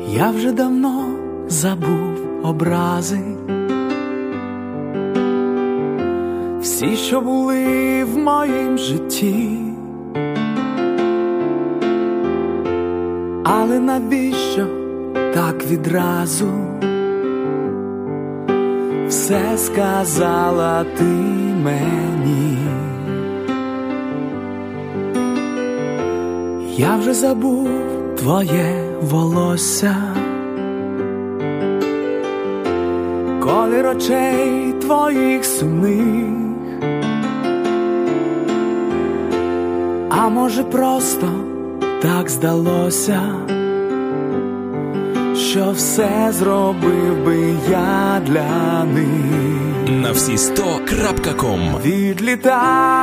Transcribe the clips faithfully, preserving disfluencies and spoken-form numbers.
Я вже давно забув образи, всі, що були в моїм житті. Але навіщо так відразу все сказала ти мені? Я вже забув твоє волосся, колір очей твоїх сумних. А може просто так здалося, що все зробив би я для них. На всі сто крапка ком. Відлітай,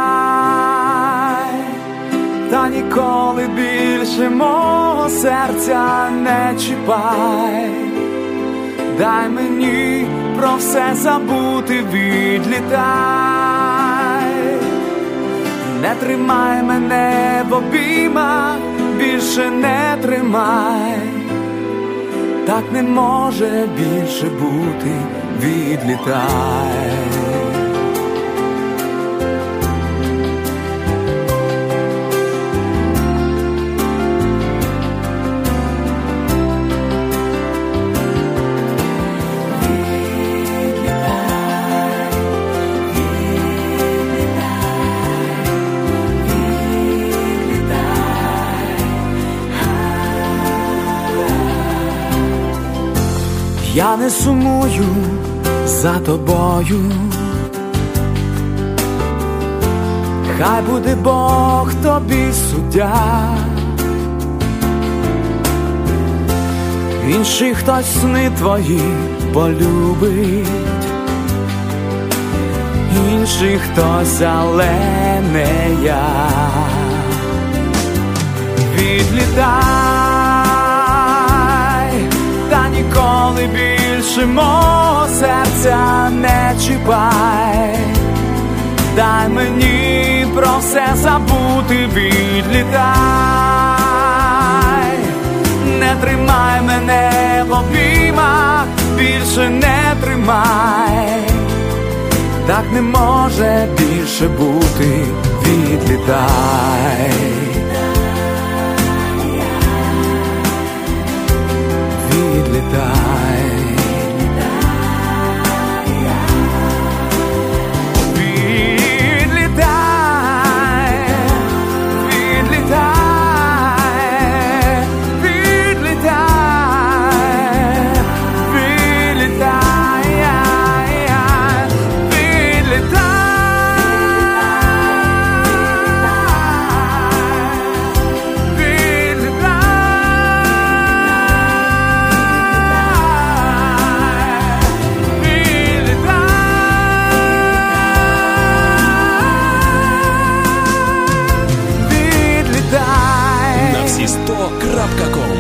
та ніколи більше мого серця не чіпай. Дай мені про все забути, відлітай. Не тримай мене в обіймах, більше не тримай. Так не може більше бути, відлітай. Я не сумую за тобою, хай буде Бог тобі суддя. Інший хтось сни твої полюбить, інший хтось, але не я. Відлітай, та ніколи більше мого серця не чіпай. Дай мені про все забути, відлітай. Не тримай мене в обіймах, більше не тримай. Так не може більше бути, відлітай. Відлітай. сто крапка ком.